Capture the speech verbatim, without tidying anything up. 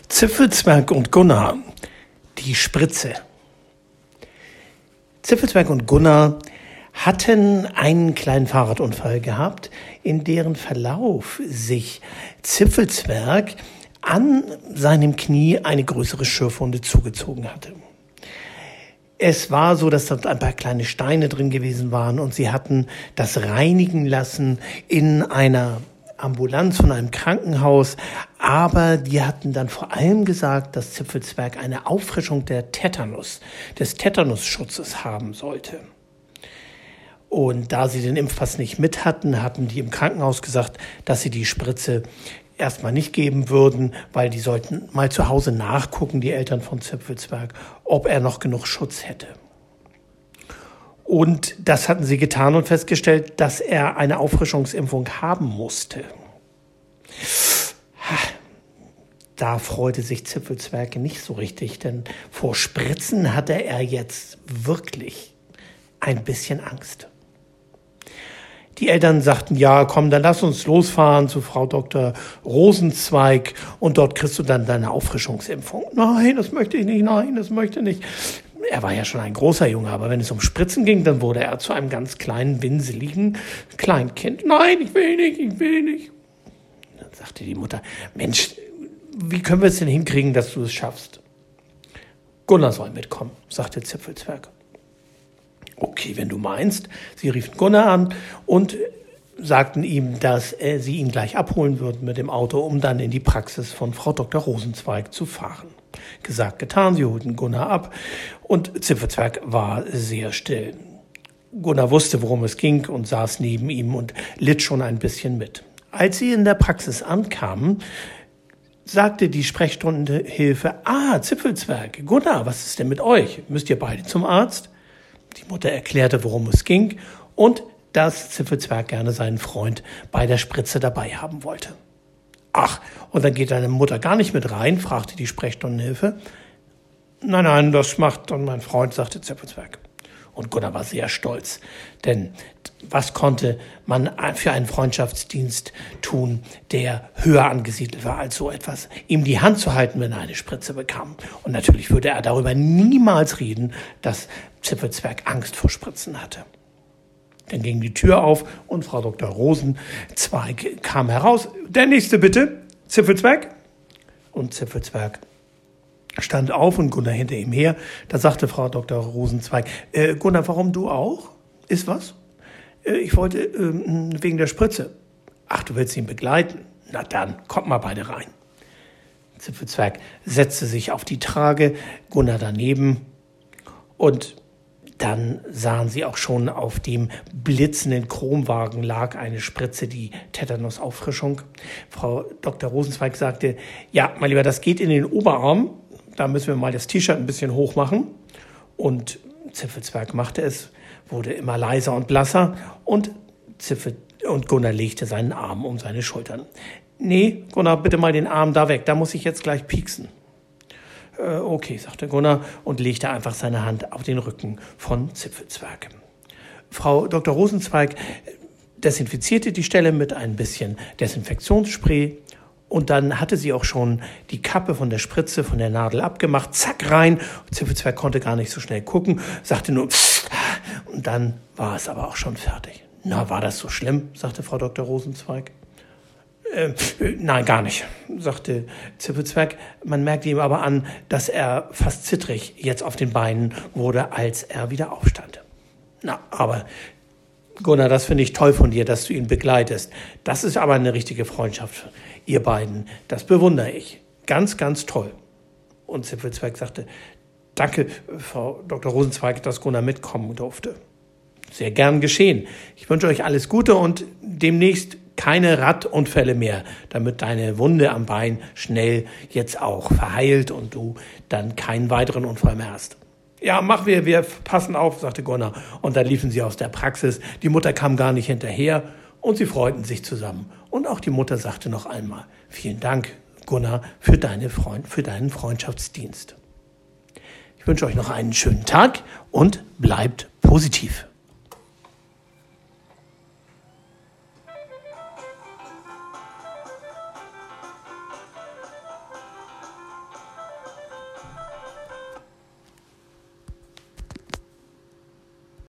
Zipfelzwerg und Gunnar, die Spritze. Zipfelzwerg und Gunnar hatten einen kleinen Fahrradunfall gehabt, in deren Verlauf sich Zipfelzwerg an seinem Knie eine größere Schürfwunde zugezogen hatte. Es war so, dass dort ein paar kleine Steine drin gewesen waren und sie hatten das reinigen lassen in einer Ambulanz von einem Krankenhaus, aber die hatten dann vor allem gesagt, dass Zipfelzwerg eine Auffrischung der Tetanus, des Tetanusschutzes haben sollte. Und da sie den Impfpass nicht mit hatten, hatten die im Krankenhaus gesagt, dass sie die Spritze erstmal nicht geben würden, weil die sollten mal zu Hause nachgucken, die Eltern von Zipfelzwerg, ob er noch genug Schutz hätte. Und das hatten sie getan und festgestellt, dass er eine Auffrischungsimpfung haben musste. Da freute sich Zipfelzwerg nicht so richtig, denn vor Spritzen hatte er jetzt wirklich ein bisschen Angst. Die Eltern sagten, ja, komm, dann lass uns losfahren zu Frau Doktor Rosenzweig und dort kriegst du dann deine Auffrischungsimpfung. Nein, das möchte ich nicht, nein, das möchte ich nicht. Er war ja schon ein großer Junge, aber wenn es um Spritzen ging, dann wurde er zu einem ganz kleinen, winseligen Kleinkind. Nein, ich will nicht, ich will nicht. Dann sagte die Mutter, Mensch, wie können wir es denn hinkriegen, dass du es schaffst? Gunnar soll mitkommen, sagte Zipfelzwerg. Okay, wenn du meinst. Sie riefen Gunnar an und sagten ihm, dass äh, sie ihn gleich abholen würden mit dem Auto, um dann in die Praxis von Frau Doktor Rosenzweig zu fahren. Gesagt, getan, sie holten Gunnar ab und Zipfelzwerg war sehr still. Gunnar wusste, worum es ging und saß neben ihm und litt schon ein bisschen mit. Als sie in der Praxis ankamen, sagte die Sprechstundenhilfe, ah, Zipfelzwerg, Gunnar, was ist denn mit euch? Müsst ihr beide zum Arzt? Die Mutter erklärte, worum es ging und dass Zipfelzwerg gerne seinen Freund bei der Spritze dabei haben wollte. Ach, und dann geht deine Mutter gar nicht mit rein, fragte die Sprechstundenhilfe. Nein, nein, das macht dann mein Freund, sagte Zipfelzwerg. Und Gunnar war sehr stolz, denn was konnte man für einen Freundschaftsdienst tun, der höher angesiedelt war als so etwas? Ihm die Hand zu halten, wenn er eine Spritze bekam. Und natürlich würde er darüber niemals reden, dass Zipfelzwerg Angst vor Spritzen hatte. Dann ging die Tür auf und Frau Doktor Rosenzweig kam heraus. Der nächste bitte, Zipfelzwerg. Und Zipfelzwerg stand auf und Gunnar hinter ihm her. Da sagte Frau Doktor Rosenzweig, äh, Gunnar, warum du auch? Ist was? Äh, ich wollte äh, wegen der Spritze. Ach, du willst ihn begleiten? Na dann, kommt mal beide rein. Zipfelzwerg setzte sich auf die Trage, Gunnar daneben und dann sahen sie auch schon, auf dem blitzenden Chromwagen lag eine Spritze, die Tetanusauffrischung. Frau Doktor Rosenzweig sagte, ja, mein Lieber, das geht in den Oberarm. Da müssen wir mal das T-Shirt ein bisschen hoch machen. Und Zipfelzwerg machte es, wurde immer leiser und blasser. Und, Zipfel und Gunnar legte seinen Arm um seine Schultern. Nee, Gunnar, bitte mal den Arm da weg, da muss ich jetzt gleich pieksen. Äh, okay, sagte Gunnar und legte einfach seine Hand auf den Rücken von Zipfelzwerg. Frau Doktor Rosenzweig desinfizierte die Stelle mit ein bisschen Desinfektionsspray. Und dann hatte sie auch schon die Kappe von der Spritze, von der Nadel abgemacht, zack, rein. Zipfelzwerg konnte gar nicht so schnell gucken, sagte nur, pff, und dann war es aber auch schon fertig. Na, war das so schlimm, sagte Frau Doktor Rosenzweig. Äh, nein, gar nicht, sagte Zipfelzwerg. Man merkte ihm aber an, dass er fast zittrig jetzt auf den Beinen wurde, als er wieder aufstand. Na, aber Gunnar, das finde ich toll von dir, dass du ihn begleitest. Das ist aber eine richtige Freundschaft, ihr beiden. Das bewundere ich. Ganz, ganz toll. Und Zipfelzwerg sagte, danke, Frau Doktor Rosenzweig, dass Gunnar mitkommen durfte. Sehr gern geschehen. Ich wünsche euch alles Gute und demnächst keine Radunfälle mehr, damit deine Wunde am Bein schnell jetzt auch verheilt und du dann keinen weiteren Unfall mehr hast. Ja, mach wir, wir passen auf, sagte Gunnar. Und dann liefen sie aus der Praxis. Die Mutter kam gar nicht hinterher und sie freuten sich zusammen. Und auch die Mutter sagte noch einmal, vielen Dank, Gunnar, für, deine Freund, für deinen Freundschaftsdienst. Ich wünsche euch noch einen schönen Tag und bleibt positiv.